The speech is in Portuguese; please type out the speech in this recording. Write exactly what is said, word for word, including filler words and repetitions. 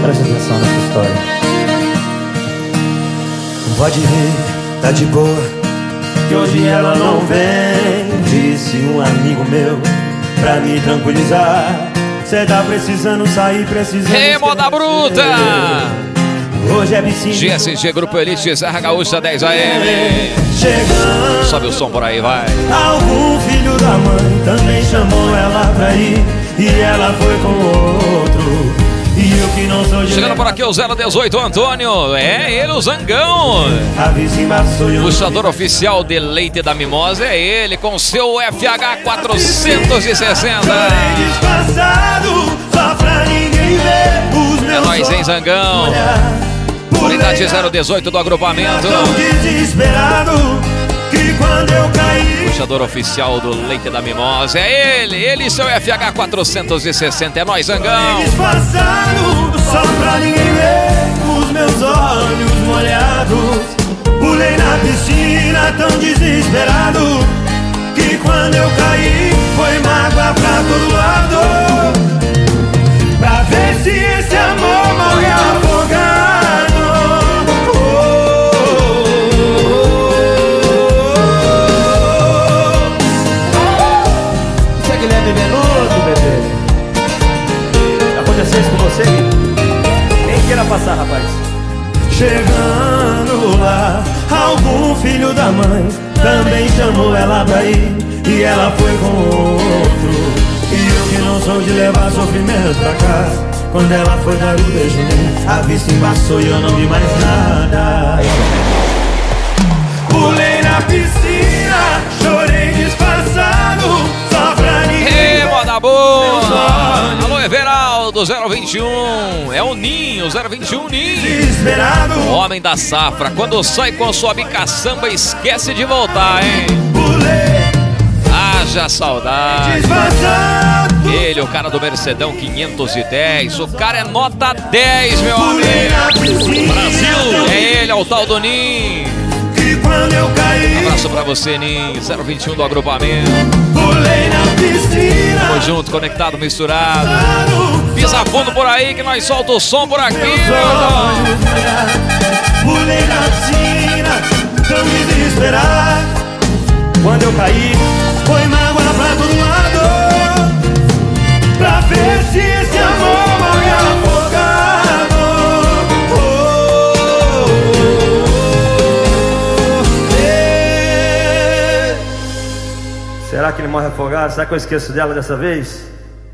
Presta atenção nessa história. Pode vir, tá de boa, que hoje ela não vem. Disse um amigo meu, pra me tranquilizar. Cê tá precisando sair, precisando... Ei, moda bruta! Hoje é piscina. G S G Grupo Elite, Serra Gaúcha dez A M. Chegando. Sobe o som por aí, vai. Algum filho da mãe também chamou ela pra ir, e ela foi com outro. E eu que não sou de... Chegando por aqui o zero dezoito Antônio. É ele, o Zangão. Puxador oficial de leite da mimosa é ele, com seu F H quatrocentos e sessenta. É nóis, hein, Zangão. Unidade zero dezoito do agrupamento. Puxador oficial do leite da mimosa é ele, ele e seu F H quatrocentos e sessenta. É nóis, Zangão. Só pra ninguém ver os meus olhos molhados. Pulei na piscina tão desesperado, que quando eu caí foi mágoa pra todo lado. Pra ver se esse amor morre afogado. Oh, oh, oh. Isso é Guilherme Venuto, bebê. Aconteceu isso com você, Gui? Nem queira passar, rapaz. Chegando lá, algum filho da mãe também chamou ela pra ir, e ela foi com outro. E eu que não sou de levar sofrimento pra casa, quando ela foi dar o beijo nele, a vista embaçou e eu não vi mais nada. Pulei na piscina, chorei disfarçado, só pra ninguém. Ei, moda boa! Alô, Everaldo, zero vinte e um. É o Ninho, zero vinte e um Ninho. Desesperado. O homem da safra. Quando sai com sua bicaçamba, esquece de voltar, hein? Pulei. Haja saudade. Disfarçado. Ele, o cara do Mercedão quinhentos e dez. O cara é nota dez, meu amigo. Brasil! É ele, é o tal do Ninho. Que quando eu caí, Abraço pra você, Ninho. zero vinte e um do agrupamento. pulei na piscina. Tamo junto, conectado, misturado. Pisa fundo por aí que nós solta o som por aqui. Pulei na piscina, tão desesperado. Quando eu caí, foi mágoa pra todo lado. Pra ver se esse amor morre afogado. Oh, oh, oh, eh. Será que ele morre afogado? Será que eu esqueço dela dessa vez?